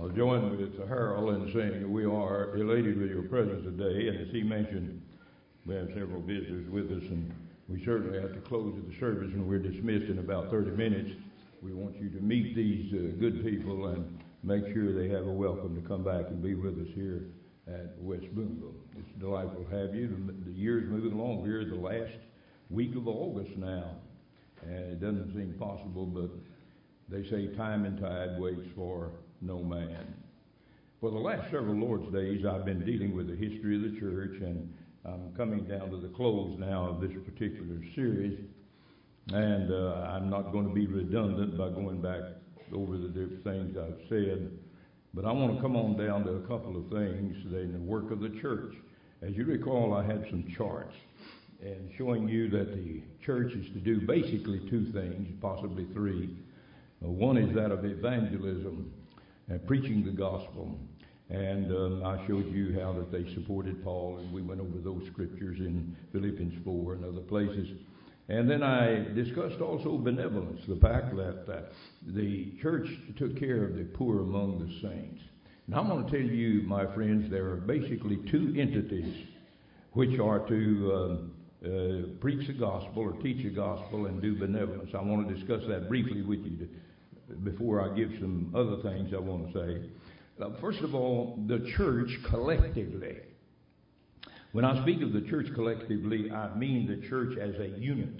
I'll join with Harold in saying that we are elated with your presence today, and as he mentioned, we have several visitors with us, and we certainly have to close the service, and we're dismissed in about 30 minutes. We want you to meet these good people and make sure they have a welcome to come back and be with us here at West Boonville. It's delightful to have you. The year's moving along. We're in the last week of August now, and it doesn't seem possible, but they say time and tide waits for no man. For the last several Lord's Days, I've been dealing with the history of the church, and I'm coming down to the close now of this particular series, and I'm not going to be redundant by going back over the different things I've said, but I want to come on down to a couple of things in the work of the church. As you recall, I had some charts and showing you that the church is to do basically two things, possibly three. One is that of evangelism and preaching the gospel. And I showed you how that they supported Paul, and we went over those scriptures in Philippians 4 and other places. And then I discussed also benevolence, the fact that the church took care of the poor among the saints. And I'm going to tell you, my friends, there are basically two entities which are to preach the gospel or teach the gospel and do benevolence. I want to discuss that briefly with you before I give some other things I want to say. First of all, the church collectively. When I speak of the church collectively, I mean the church as a unit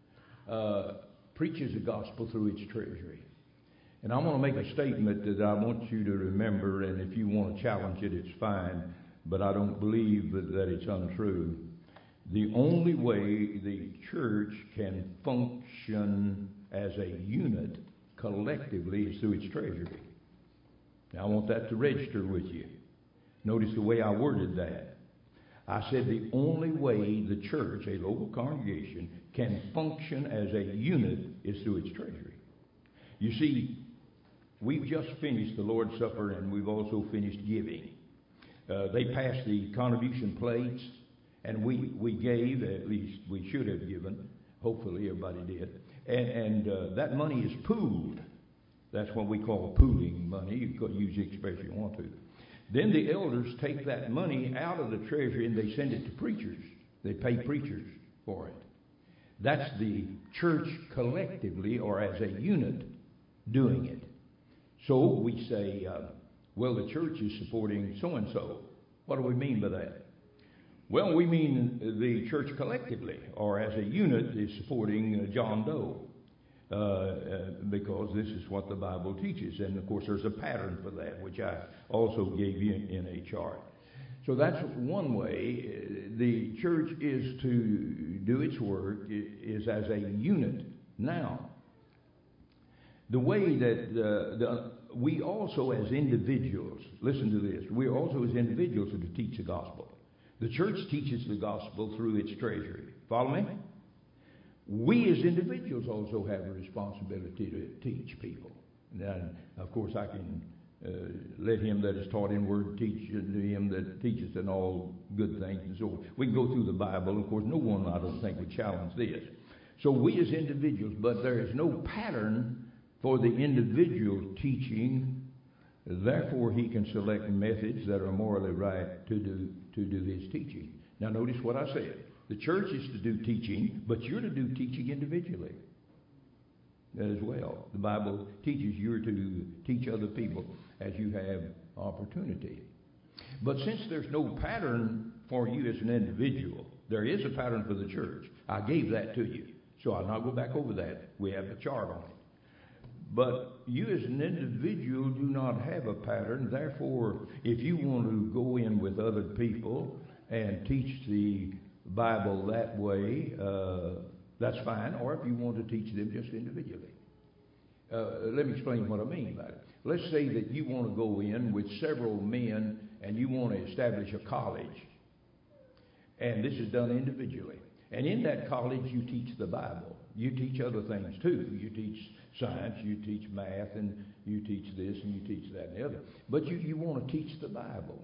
preaches the gospel through its treasury. And I want to make a statement that I want you to remember, and if you want to challenge it, it's fine, but I don't believe that it's untrue. The only way the church can function as a unit collectively is through its treasury. Now, I want that to register with you. Notice the way I worded that. I said the only way the church, a local congregation, can function as a unit is through its treasury. You see, we've just finished the Lord's Supper, and we've also finished giving. They passed the contribution plates, and we gave, at least we should have given. Hopefully everybody did. And that money is pooled. That's what we call pooling money. You could use the expression you want to. Then the elders take that money out of the treasury and they send it to preachers. They pay preachers for it. That's the church collectively or as a unit doing it. So we say, well, the church is supporting so-and-so. What do we mean by that? Well, we mean the church collectively or as a unit is supporting John Doe. Because this is what the Bible teaches. And, of course, there's a pattern for that, which I also gave you in a chart. So that's one way. The church is to do its work is as a unit. Now, the way that we also as individuals, listen to this, we also as individuals are to teach the gospel. The church teaches the gospel through its treasury. Follow me? We as individuals also have a responsibility to teach people. And of course, I can let him that is taught in word teach to him that teaches in all good things and so on. We can go through the Bible. Of course, no one, I don't think, would challenge this. So we as individuals, but there is no pattern for the individual teaching. Therefore, he can select methods that are morally right to do his teaching. Now, notice what I said. The church is to do teaching, but you're to do teaching individually as well. The Bible teaches you're to teach other people as you have opportunity. But since there's no pattern for you as an individual, there is a pattern for the church. I gave that to you, so I'll not go back over that. We have the chart on it. But you as an individual do not have a pattern. Therefore, if you want to go in with other people and teach the Bible that way, that's fine. Or if you want to teach them just individually. Let me explain what I mean by it. Let's say that you want to go in with several men and you want to establish a college. And this is done individually. And in that college you teach the Bible. You teach other things too. You teach science, you teach math, and you teach this and you teach that and the other. But you want to teach the Bible.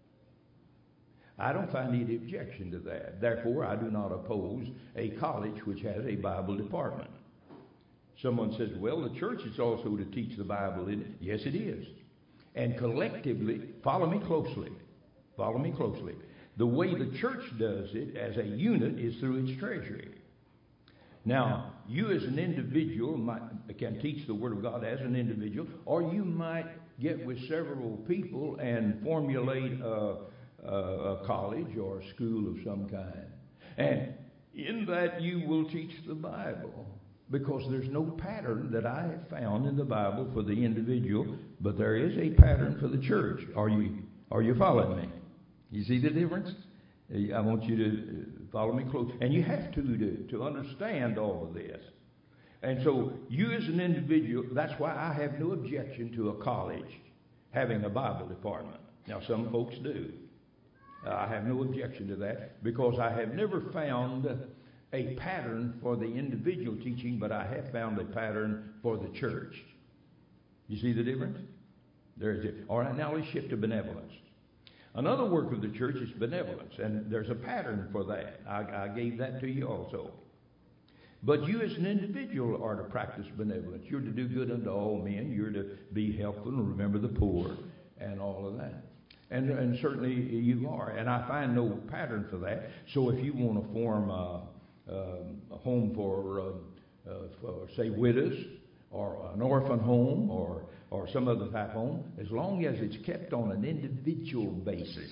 I don't find any objection to that. Therefore, I do not oppose a college which has a Bible department. Someone says, well, the church is also to teach the Bible in it. Yes, it is. And collectively, follow me closely. Follow me closely. The way the church does it as a unit is through its treasury. Now, you as an individual can teach the Word of God as an individual, or you might get with several people and formulate a college or a school of some kind. And in that you will teach the Bible, because there's no pattern that I have found in the Bible for the individual, but there is a pattern for the church. Are you following me? You see the difference? I want you to follow me close. And you have to understand all of this. And so you as an individual, that's why I have no objection to a college having a Bible department. Now, some folks do. I have no objection to that, because I have never found a pattern for the individual teaching, but I have found a pattern for the church. You see the difference? There's it. All right, now let's shift to benevolence. Another work of the church is benevolence, and there's a pattern for that. I gave that to you also. But you as an individual are to practice benevolence. You're to do good unto all men. You're to be helpful and remember the poor and all of that. And certainly you are. And I find no pattern for that. So if you want to form a home for say, widows, or an orphan home, or some other type home, as long as it's kept on an individual basis.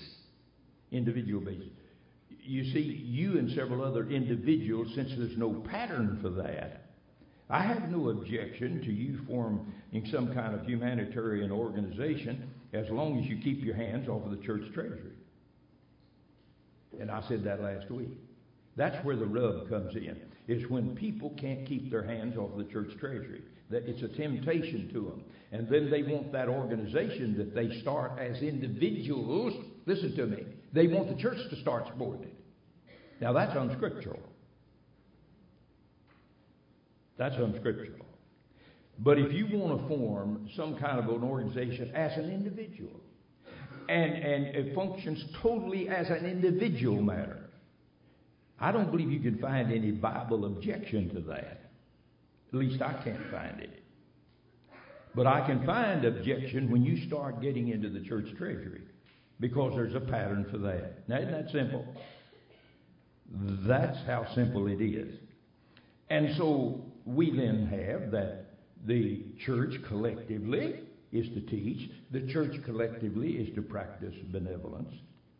You see, you and several other individuals, since there's no pattern for that, I have no objection to you forming some kind of humanitarian organization, as long as you keep your hands off of the church treasury. And I said that last week. That's where the rub comes in. It's when people can't keep their hands off of the church treasury. That it's a temptation to them. And then they want that organization that they start as individuals. Listen to me. They want the church to start supporting it. Now that's unscriptural. That's unscriptural. But if you want to form some kind of an organization as an individual, and it functions totally as an individual matter, I don't believe you can find any Bible objection to that. At least I can't find it. But I can find objection when you start getting into the church treasury, because there's a pattern for that. Now, isn't that simple? That's how simple it is. And so we then have that the church collectively is to teach. The church collectively is to practice benevolence.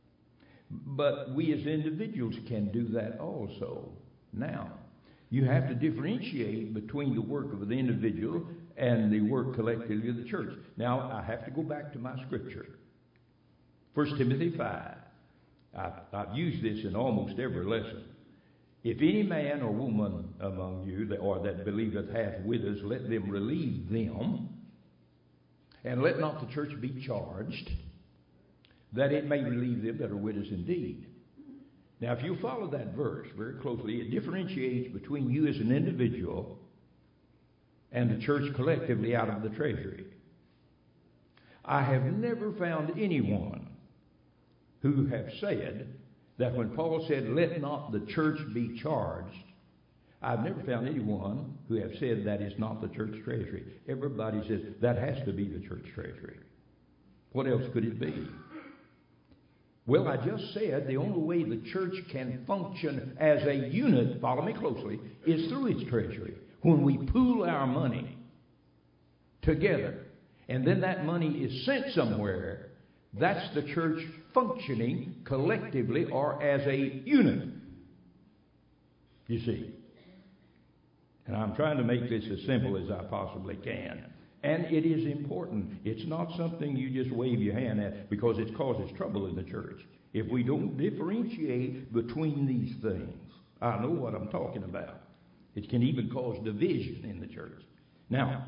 But we as individuals can do that also. Now, you have to differentiate between the work of the individual and the work collectively of the church. Now, I have to go back to my scripture. 1 Timothy 5. I've used this in almost every lesson. If any man or woman among you that believeth hath widows, let them relieve them, and let not the church be charged, that it may relieve them that are widows indeed. Now, if you follow that verse very closely, it differentiates between you as an individual and the church collectively out of the treasury. I have never found anyone who have said that when Paul said, let not the church be charged, I've never found anyone who have said that is not the church treasury. Everybody says that has to be the church treasury. What else could it be? Well, I just said the only way the church can function as a unit, follow me closely, is through its treasury. When we pool our money together, and then that money is sent somewhere, that's the church functioning collectively or as a unit. You see. And I'm trying to make this as simple as I possibly can. And it is important. It's not something you just wave your hand at, because it causes trouble in the church. If we don't differentiate between these things, I know what I'm talking about. It can even cause division in the church. Now,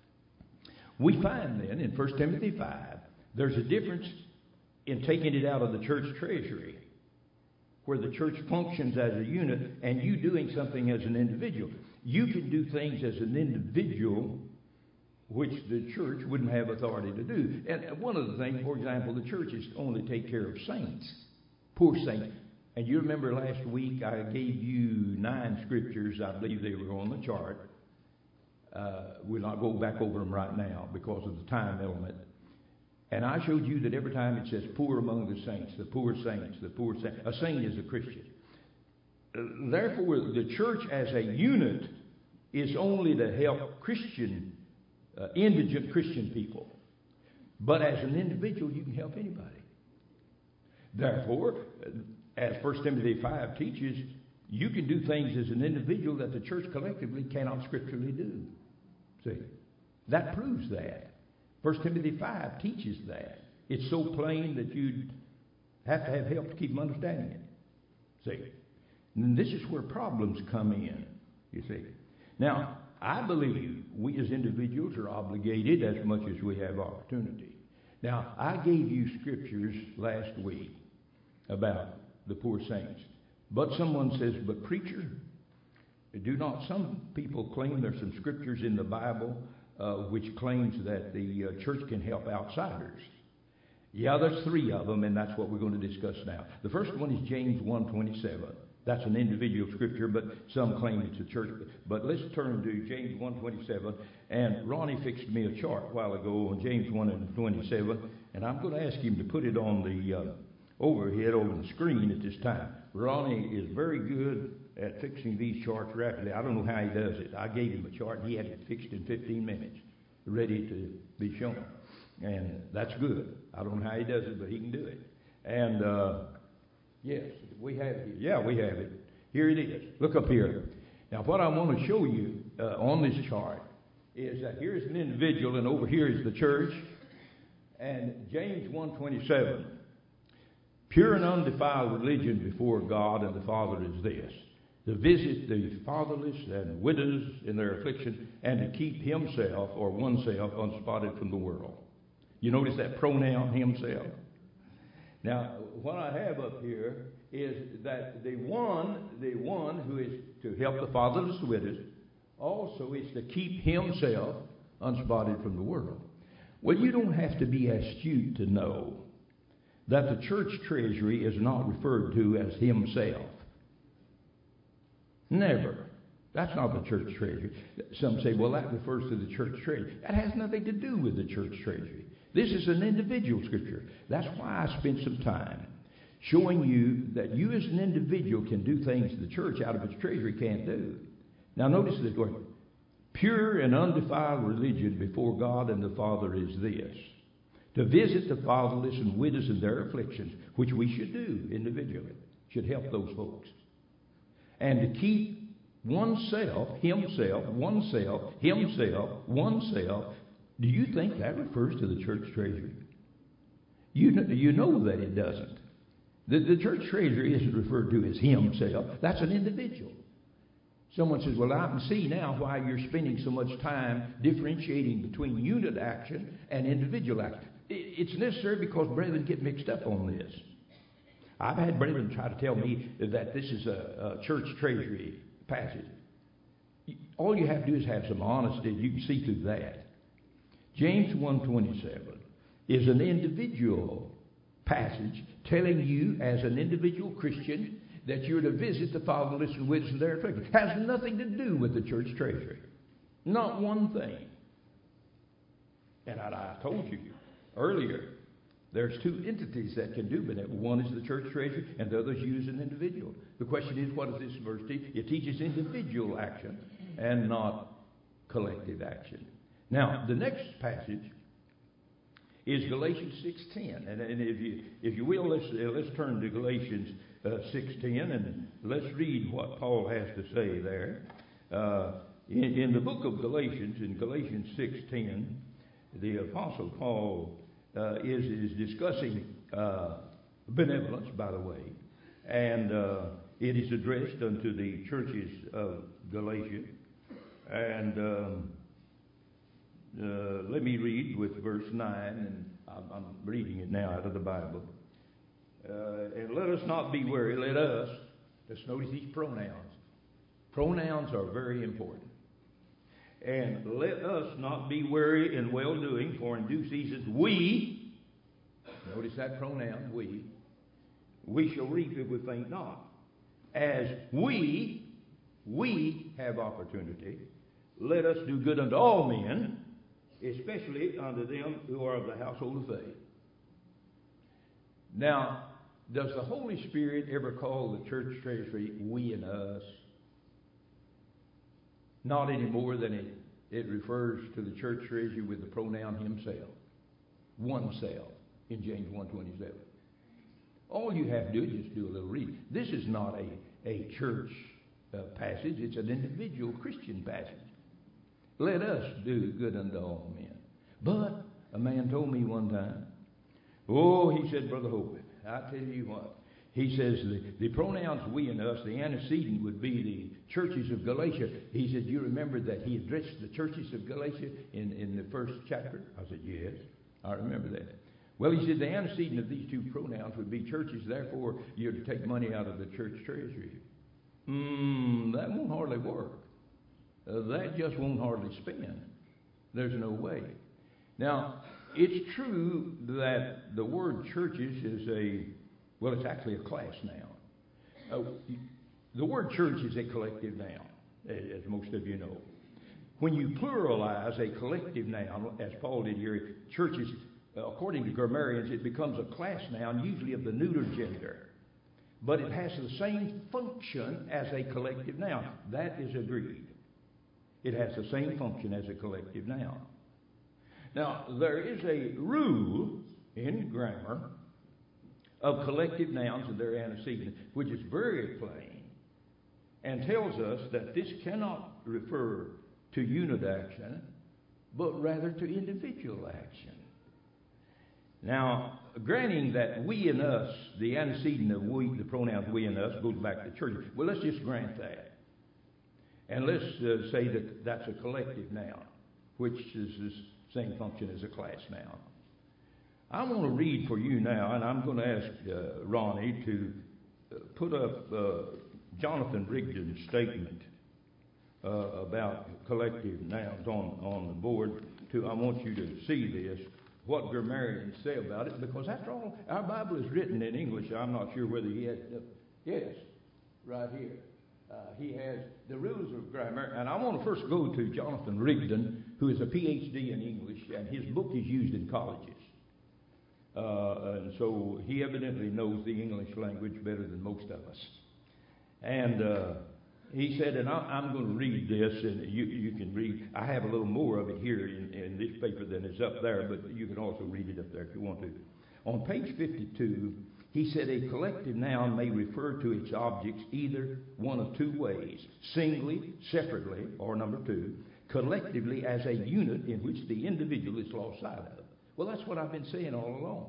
we find then in 1 Timothy 5, there's a difference in taking it out of the church treasury, where the church functions as a unit, and you doing something as an individual. You can do things as an individual which the church wouldn't have authority to do. And one of the things, for example, the church is to only take care of saints, poor saints. And you remember last week I gave you 9 scriptures. I believe they were on the chart. We'll not go back over them right now because of the time element. And I showed you that every time it says poor among the saints, the poor saints, the poor saints, a saint is a Christian. Therefore, the church as a unit is only to help Christian, indigent Christian people. But as an individual, you can help anybody. Therefore, as 1 Timothy 5 teaches, you can do things as an individual that the church collectively cannot scripturally do. See? That proves that. 1 Timothy 5 teaches that. It's so plain that you'd have to have help to keep them understanding it. See? And this is where problems come in, you see. Now, I believe we as individuals are obligated as much as we have opportunity. Now, I gave you scriptures last week about the poor saints. But someone says, but preacher, some people claim there's some scriptures in the Bible which claims that the church can help outsiders. Yeah, there's 3 of them, and that's what we're going to discuss now. The first one is James 1:27. That's an individual scripture, but some claim it's a church. But let's turn to James 1:27. And Ronnie fixed me a chart a while ago on James 1:27, and I'm going to ask him to put it on the overhead over the screen at this time. Ronnie is very good at fixing these charts rapidly. I don't know how he does it. I gave him a chart, and he had it fixed in 15 minutes, ready to be shown. And that's good. I don't know how he does it, but he can do it. And yes, we have it here. Yeah, we have it. Here it is. Look up here. Now, what I want to show you on this chart is that here's an individual, and over here is the church. And James 1:27. Pure and undefiled religion before God and the Father is this: to visit the fatherless and widows in their affliction, and to keep himself or oneself unspotted from the world. You notice that pronoun, himself? Now, what I have up here is that the one who is to help the fatherless and widows also is to keep himself unspotted from the world. Well, you don't have to be astute to know that the church treasury is not referred to as himself. Never. That's not the church treasury. Some say, well, that refers to the church treasury. That has nothing to do with the church treasury. This is an individual scripture. That's why I spent some time showing you that you as an individual can do things the church out of its treasury can't do. Now notice this word. Pure and undefiled religion before God and the Father is this: to visit the fatherless and widows in their afflictions, which we should do individually, should help those folks. And to keep oneself. Do you think that refers to the church treasury? You know that it doesn't. The church treasury isn't referred to as himself. That's an individual. Someone says, well, I can see now why you're spending so much time differentiating between unit action and individual action. It's necessary because brethren get mixed up on this. I've had brethren try to tell me that this is a church treasury passage. All you have to do is have some honesty. You can see through that. James 1:27 is an individual passage telling you as an individual Christian that you're to visit the fatherless and widows in their affliction. Has nothing to do with the church treasury. Not one thing. And I told you earlier, there's 2 entities that can do that. One is the church treasury, and the other is you as an individual. The question is, what does this verse teach? It teaches individual action and not collective action. Now, the next passage is Galatians 6:10, and if you will, let's turn to Galatians 6:10, and let's read what Paul has to say there. In the book of Galatians, in Galatians 6:10, the Apostle Paul is discussing benevolence, by the way, and it is addressed unto the churches of Galatia. And let me read with verse 9, and I'm reading it now out of the Bible. And let us not be weary. Let us, just notice these pronouns. Pronouns are very important. And let us not be weary in well-doing, for in due season we, notice that pronoun, we shall reap if we faint not. As we have opportunity, let us do good unto all men, especially unto them who are of the household of faith. Now, does the Holy Spirit ever call the church treasury we and us? Not any more than it refers to the church treasury with the pronoun himself, oneself, in James 1:27. All you have to do is just do a little reading. This is not a church passage. It's an individual Christian passage. Let us do good unto all men. But a man told me one time, he said, Brother Hope, I tell you what. He says the pronouns we and us, the antecedent would be the churches of Galatia. He said, you remember that he addressed the churches of Galatia in the first chapter? I said, yes, I remember that. Well, he said the antecedent of these two pronouns would be churches, therefore you're to take money out of the church treasury. That won't hardly work. That just won't hardly spend. There's no way. Now, it's true that the word churches is it's actually a class noun. The word church is a collective noun, as most of you know. When you pluralize a collective noun, as Paul did here, churches, according to grammarians, it becomes a class noun, usually of the neuter gender. But it has the same function as a collective noun. That is agreed. It has the same function as a collective noun. Now, there is a rule in grammar of collective nouns and their antecedent, which is very plain and tells us that this cannot refer to unit action, but rather to individual action. Now, granting that we and us, the antecedent of we, the pronouns we and us, goes back to church. Well, let's just grant that. And let's say that that's a collective noun, which is the same function as a class noun. I want to read for you now, and I'm going to ask Ronnie to put up Jonathan Rigdon's statement about collective nouns on the board. I want you to see this, what grammarians say about it, because after all, our Bible is written in English. I'm not sure whether he has, yes, right here. He has the rules of grammar, and I want to first go to Jonathan Rigdon, who is a PhD in English, and his book is used in colleges. And so he evidently knows the English language better than most of us. And he said, and I'm going to read this, and you can read. I have a little more of it here in this paper than is up there, but you can also read it up there if you want to. On page 52, he said a collective noun may refer to its objects either one of two ways: singly, separately, or number two, collectively as a unit in which the individual is lost sight of. Well, that's what I've been saying all along.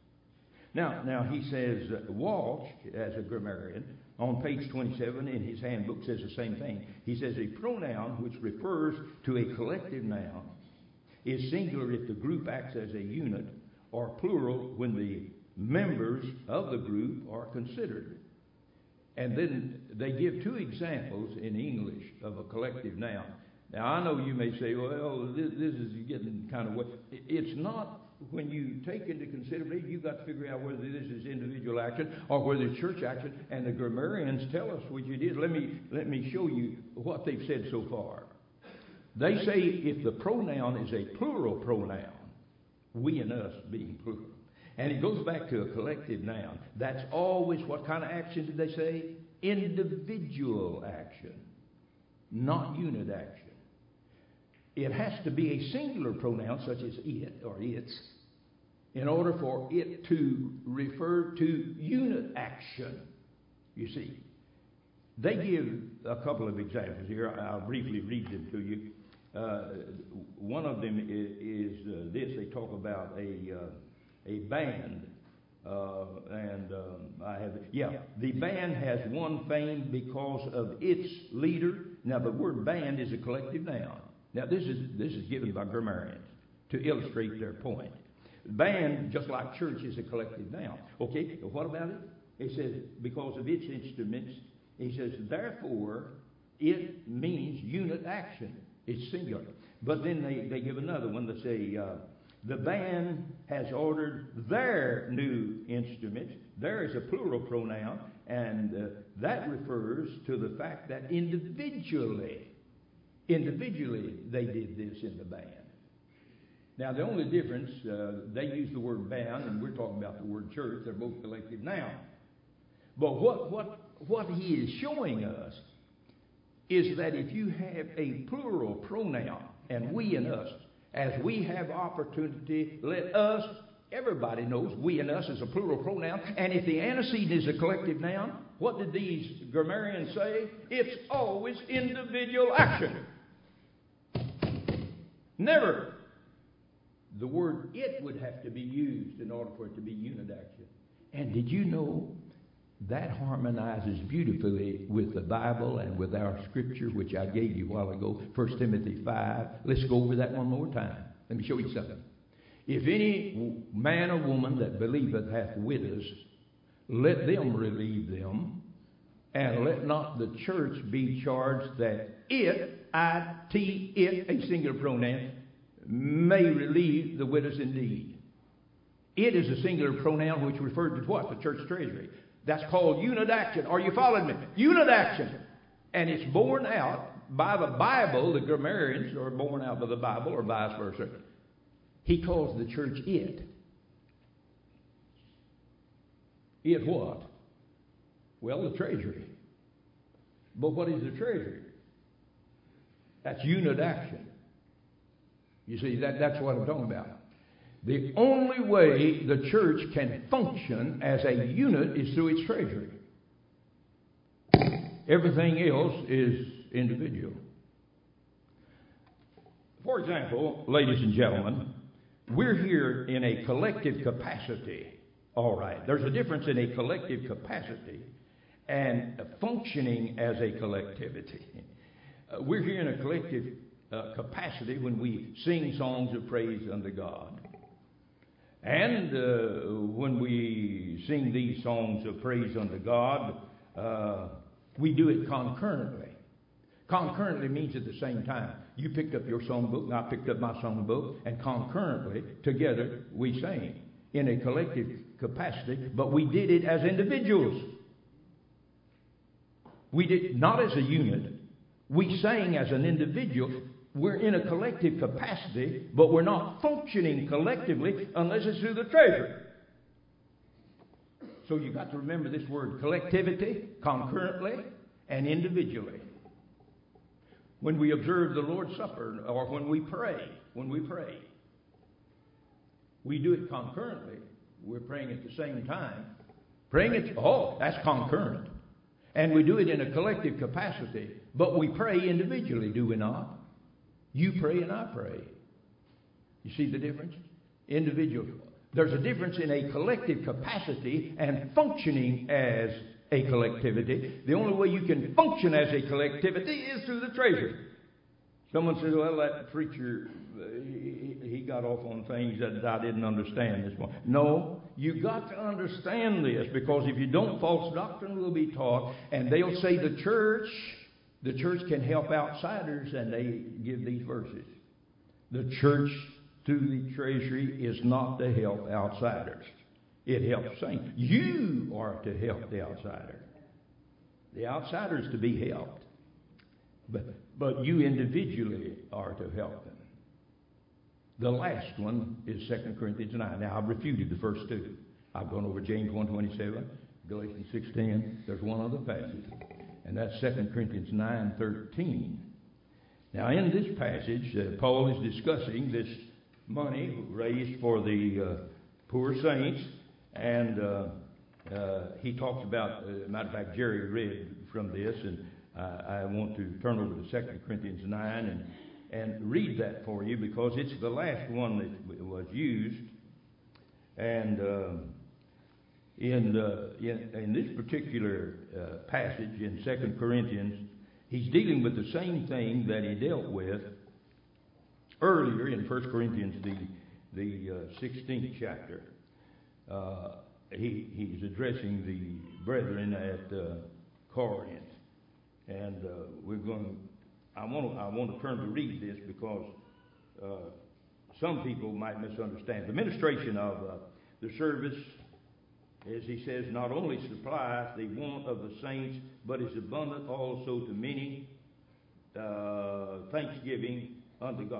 Now he says, Walsh, as a grammarian, on page 27 in his handbook says the same thing. He says a pronoun which refers to a collective noun is singular if the group acts as a unit, or plural when the members of the group are considered. And then they give two examples in English of a collective noun. Now, I know you may say, well, this is getting kind of what. It's not. When you take into consideration, you've got to figure out whether this is individual action or whether it's church action. And the grammarians tell us which it is. Let me show you what they've said so far. They say if the pronoun is a plural pronoun, we and us being plural, and it goes back to a collective noun, that's always what kind of action did they say? Individual action, not unit action. It has to be a singular pronoun such as it or its in order for it to refer to unit action. You see, they give a couple of examples here. I'll briefly read them to you. One of them is this. They talk about a band. The band has won fame because of its leader. Now, the word band is a collective noun. Now, this is given by grammarians to illustrate their point. Band, just like church, is a collective noun. Okay, what about it? It says, because of its instruments, he says, therefore, it means unit action. It's singular. But then they give another one. They say, the band has ordered their new instruments. There is a plural pronoun, and that refers to the fact that individually they did this in the band. Now, the only difference, they use the word bound, and we're talking about the word church. They're both collective nouns. But what he is showing us is that if you have a plural pronoun, and we and us, as we have opportunity, let us, everybody knows we and us is a plural pronoun, and if the antecedent is a collective noun, what did these grammarians say? It's always individual action. Never. The word it would have to be used in order for it to be unit action. And did you know that harmonizes beautifully with the Bible and with our scripture, which I gave you a while ago, 1 Timothy 5. Let's go over that one more time. Let me show you something. If any man or woman that believeth hath widows, let them relieve them, and let not the church be charged that it, a singular pronoun, may relieve the widows indeed. It is a singular pronoun which referred to what? The church treasury. That's called unit action. Are you following me? Unit action. And it's borne out by the Bible. The grammarians are borne out by the Bible, or vice versa. He calls the church it. It what? Well, the treasury. But what is the treasury? That's unit action. You see, that's what I'm talking about. The only way the church can function as a unit is through its treasury. Everything else is individual. For example, ladies and gentlemen, we're here in a collective capacity. All right, there's a difference in a collective capacity and functioning as a collectivity. We're here in a collective capacity when we sing songs of praise unto God. And when we sing these songs of praise unto God, we do it concurrently. Concurrently means at the same time. You picked up your songbook, and I picked up my songbook, and concurrently, together, we sang in a collective capacity, but we did it as individuals. We did not as a unit. We sang as an individual. We're in a collective capacity, but we're not functioning collectively unless it's through the treasury. So you've got to remember this word collectivity, concurrently, and individually. When we observe the Lord's Supper, or when we pray, we do it concurrently. We're praying at the same time. That's concurrent. And we do it in a collective capacity, but we pray individually, do we not? You pray and I pray. You see the difference? Individual. There's a difference in a collective capacity and functioning as a collectivity. The only way you can function as a collectivity is through the treasury. Someone says, well, that preacher, he got off on things that I didn't understand this morning. No, you got to understand this, because if you don't, false doctrine will be taught, and they'll say the church can help outsiders, and they give these verses. The church through the treasury is not to help outsiders. It helps saints. You are to help the outsider. The outsider is to be helped. But you individually are to help them. The last one is 2 Corinthians 9. Now, I've refuted the first two. I've gone over James 1:27, Galatians 6:10. There's one other passage, and that's 2 Corinthians 9:13. Now, in this passage, Paul is discussing this money raised for the poor saints, and he talks about, matter of fact, Jerry read from this, and I want to turn over to 2 Corinthians 9 and read that for you, because it's the last one that was used. And in this particular passage in 2 Corinthians, he's dealing with the same thing that he dealt with earlier in 1 Corinthians, the 16th chapter. He's addressing the brethren at Corinth. And I want to turn to read this, because some people might misunderstand. The ministration of the service, as he says, not only supplies the want of the saints, but is abundant also to many thanksgiving unto God.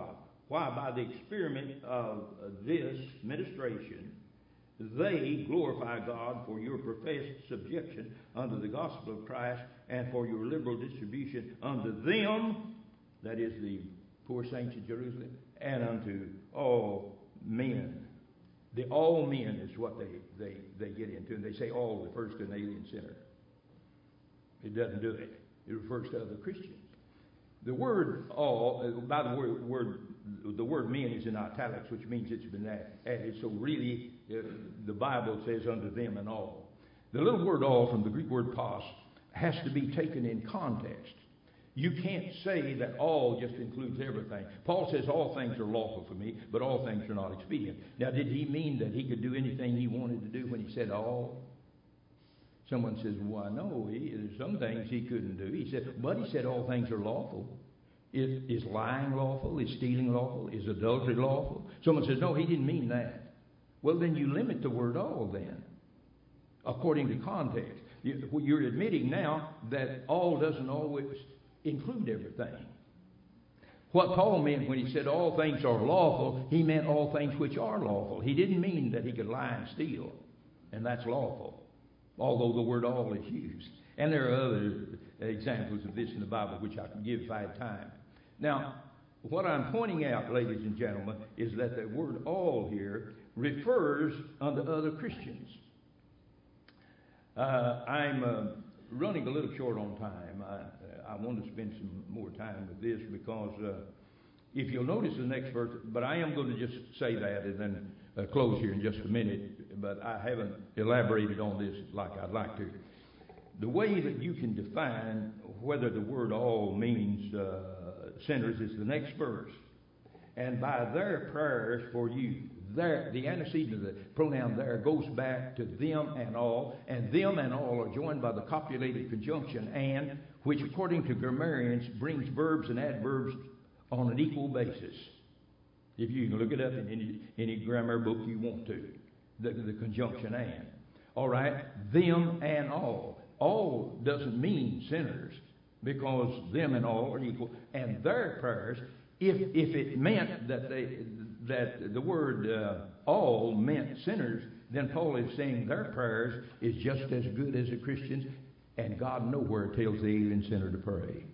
why by the experiment of this ministration they glorify God for your professed subjection unto the gospel of Christ and for your liberal distribution unto them, that is the poor saints of Jerusalem, and unto all men. The all men is what they get into, and they say all refers to an alien sinner. It doesn't do it. It refers to other Christians. The word all, by the word men is in italics, which means it's been added. So really, the Bible says unto them and all. The little word all from the Greek word pos has to be taken in context. You can't say that all just includes everything. Paul says all things are lawful for me, but all things are not expedient. Now, did he mean that he could do anything he wanted to do when he said all? Someone says, why, no, there's some things he couldn't do. He said all things are lawful. Is lying lawful? Is stealing lawful? Is adultery lawful? Someone says, no, he didn't mean that. Well, then you limit the word all then, according to context. You're admitting now that all doesn't always include everything. What Paul meant when he said all things are lawful, he meant all things which are lawful. He didn't mean that he could lie and steal, and that's lawful, although the word all is used. And there are other examples of this in the Bible which I can give if I had time. Now, what I'm pointing out, ladies and gentlemen, is that the word all here refers unto other Christians. I'm running a little short on time. I want to spend some more time with this because if you'll notice the next verse, but I am going to just say that and then close here in just a minute, but I haven't elaborated on this like I'd like to. The way that you can define whether the word all means sinners is the next verse. And by their prayers for you, the antecedent of the pronoun there goes back to them and all are joined by the copulated conjunction and, which according to grammarians brings verbs and adverbs on an equal basis. If you can look it up in any grammar book you want to, the conjunction and. All right, them and all. All doesn't mean sinners because them and all are equal. And their prayers, if it meant that the word all meant sinners, then Paul is saying their prayers is just as good as a Christian's, and God nowhere tells the alien sinner to pray.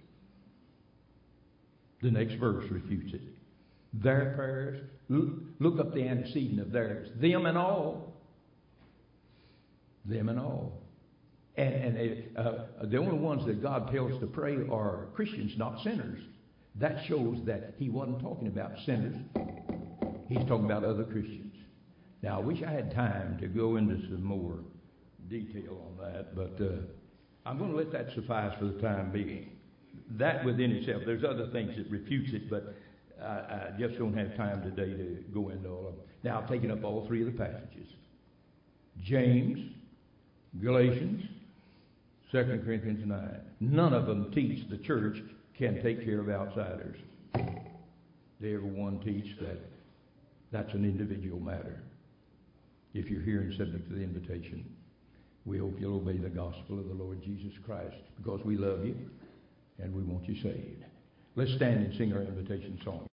The next verse refutes it. Their prayers, look up the antecedent of theirs. Them and all. Them and all. And the only ones that God tells to pray are Christians, not sinners. That shows that he wasn't talking about sinners. He's talking about other Christians. Now, I wish I had time to go into some more detail on that, but I'm going to let that suffice for the time being. That within itself, there's other things that refutes it, but I just don't have time today to go into all of them. Now, I've taken up all three of the passages. James, Galatians, 2 Corinthians 9. None of them teach the church can take care of outsiders. They every one teach that that's an individual matter. If you're here and subject to the invitation, we hope you'll obey the gospel of the Lord Jesus Christ because we love you and we want you saved. Let's stand and sing our invitation song.